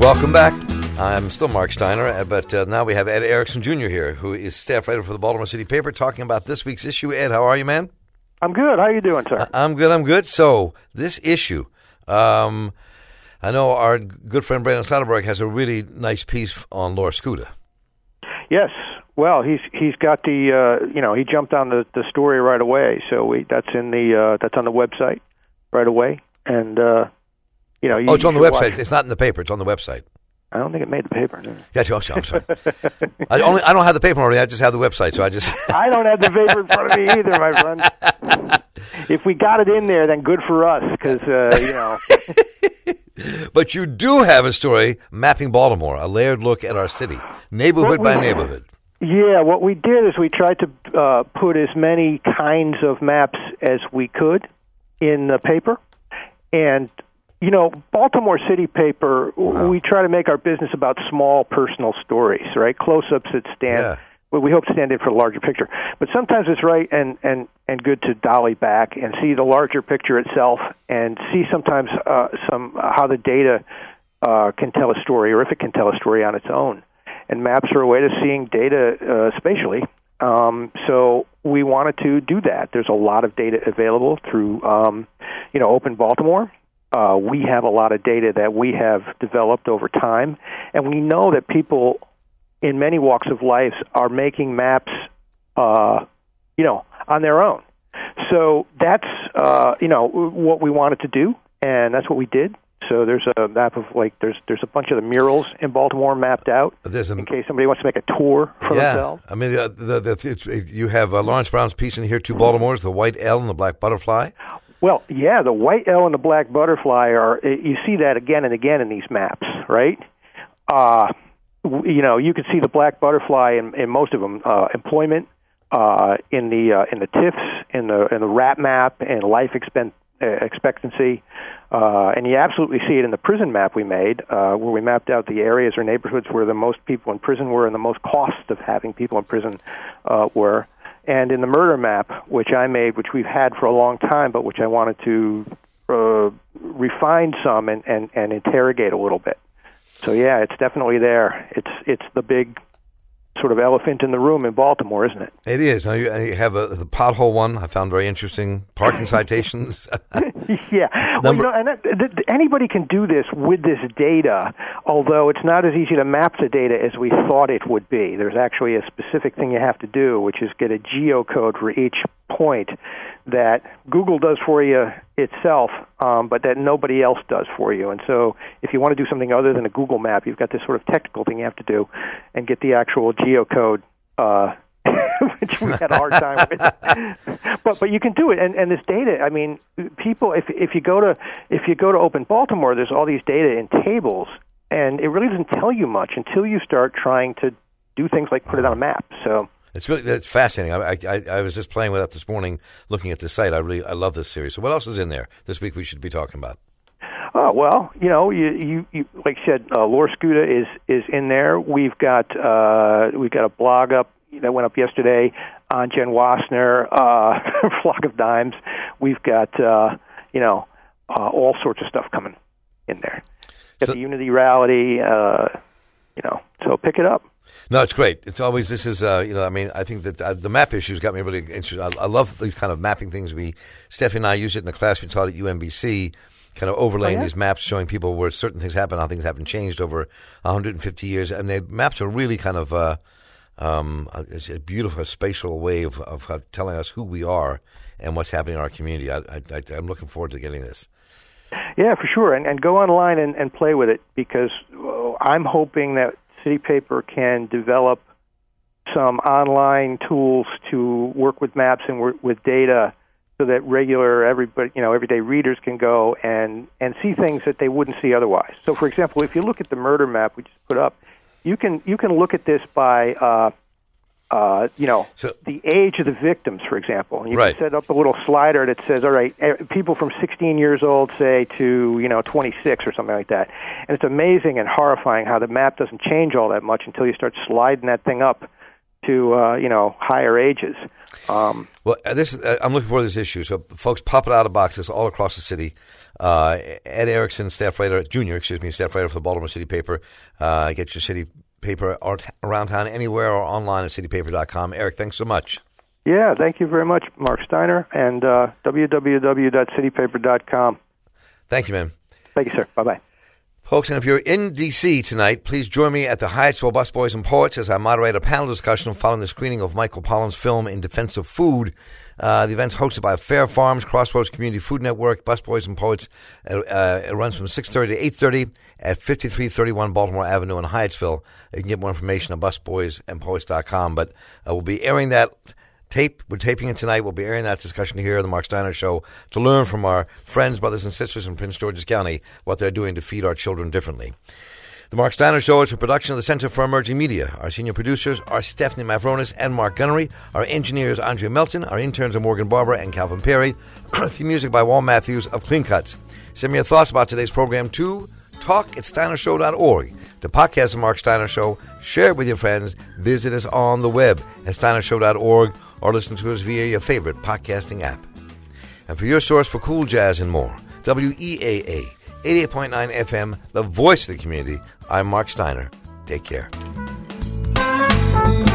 Welcome back. I'm still Mark Steiner, but now we have Ed Erickson Jr. here, who is staff writer for the Baltimore City Paper, talking about this week's issue. Ed, how are you, man? I'm good. How are you doing, sir? I'm good. So, this issue, I know our good friend Brandon Soderberg has a really nice piece on Laura Scudder. Yes. Well, he's got the he jumped on the story right away. So that's on the website right away, and it's on the website. It's not in the paper. It's on the website. I don't think it made the paper. No. Gotcha. I'm sorry. I don't have the paper already. I just have the website. So I don't have the paper in front of me either, my friend. If we got it in there, then good for us, because But you do have a story mapping Baltimore, a layered look at our city, neighborhood by neighborhood. Yeah, what we did is we tried to put as many kinds of maps as we could in the paper, and Baltimore City Paper, we try to make our business about small personal stories, right? Close-ups that stand. Yeah. Well, we hope to stand in for the larger picture. But sometimes it's right and good to dolly back and see the larger picture itself, and see sometimes how the data can tell a story, or if it can tell a story on its own. And maps are a way to seeing data spatially. So we wanted to do that. There's a lot of data available through Open Baltimore. We have a lot of data that we have developed over time, and we know that people in many walks of life are making maps, on their own. So that's, what we wanted to do, and that's what we did. So there's a map of, there's a bunch of the murals in Baltimore mapped out in case somebody wants to make a tour for themselves. I mean, you have Lawrence Brown's piece in here, two Baltimores, the white L and the black butterfly. Well, yeah, the white L and the black butterfly you see that again and again in these maps, right? You can see the black butterfly in most of them. Employment, in the TIFs, in the RAP map, and life expectancy, and you absolutely see it in the prison map we made, where we mapped out the areas or neighborhoods where the most people in prison were and the most cost of having people in prison were. And in the murder map, which I made, which we've had for a long time, but which I wanted to refine some and interrogate a little bit. So yeah, it's definitely there. It's the big sort of elephant in the room in Baltimore, isn't it? It is. Now you have the pothole one. I found very interesting. Parking citations. Yeah. Anybody can do this with this data, although it's not as easy to map the data as we thought it would be. There's actually a specific thing you have to do, which is get a geocode for each point that Google does for you itself, but that nobody else does for you. And so if you want to do something other than a Google map, you've got this sort of technical thing you have to do and get the actual geocode, which we had a hard time with. But you can do it. And this data, I mean, people, if you go to Open Baltimore, there's all these data in tables, and it really doesn't tell you much until you start trying to do things like put it on a map. So that's fascinating. I was just playing with that this morning, looking at the site. I love this series. So what else is in there this week we should be talking about? Well, you like you said, Laura Scudder is in there. We've got a blog up that went up yesterday on Jen Wassner, Flock of Dimes. We've got all sorts of stuff coming in there. Got the Unity Rally, so pick it up. No, it's great. It's always, this is, I think that the map issues got me really interested. I love these kind of mapping things. Stephanie and I used it in the class we taught at UMBC, kind of overlaying these maps, showing people where certain things happen, how things haven't changed over 150 years. And the maps are really kind of it's a beautiful spatial way of telling us who we are and what's happening in our community. I'm looking forward to getting this. Yeah, for sure. And go online and play with it, because I'm hoping that City Paper can develop some online tools to work with maps and work with data, so that everyday readers can go and see things that they wouldn't see otherwise. So, for example, if you look at the murder map we just put up, you can look at this by the age of the victims, for example. And you can set up a little slider that says, all right, people from 16 years old, say, to 26 or something like that. And it's amazing and horrifying how the map doesn't change all that much until you start sliding that thing up to higher ages. Well, I'm looking forward to this issue. So, folks, pop it out of boxes all across the city. Ed Erickson, staff writer for the Baltimore City Paper. Get your city paper around town anywhere or online at citypaper.com. Eric, thanks so much. Yeah, thank you very much, Mark Steiner, and www.citypaper.com. Thank you, man. Thank you, sir. Bye-bye. Folks, and if you're in D.C. tonight, please join me at the Hyattsville Busboys and Poets as I moderate a panel discussion following the screening of Michael Pollan's film In Defense of Food. The event's hosted by Fair Farms, Crossroads Community Food Network, Busboys and Poets. It runs from 6:30 to 8:30 at 5331 Baltimore Avenue in Hyattsville. You can get more information on busboysandpoets.com. But we'll be airing that tape. We're taping it tonight. We'll be airing that discussion here on the Mark Steiner Show to learn from our friends, brothers, and sisters in Prince George's County what they're doing to feed our children differently. The Mark Steiner Show is a production of the Center for Emerging Media. Our senior producers are Stephanie Mavronis and Mark Gunnery. Our engineers, Andrea Melton. Our interns are Morgan Barber and Calvin Perry. Theme music by Wal Matthews of Clean Cuts. Send me your thoughts about today's program to talk@steinershow.org. To podcast the Mark Steiner Show, share it with your friends. Visit us on the web at steinershow.org or listen to us via your favorite podcasting app. And for your source for cool jazz and more, WEAA 88.9 FM, the voice of the community, I'm Mark Steiner. Take care.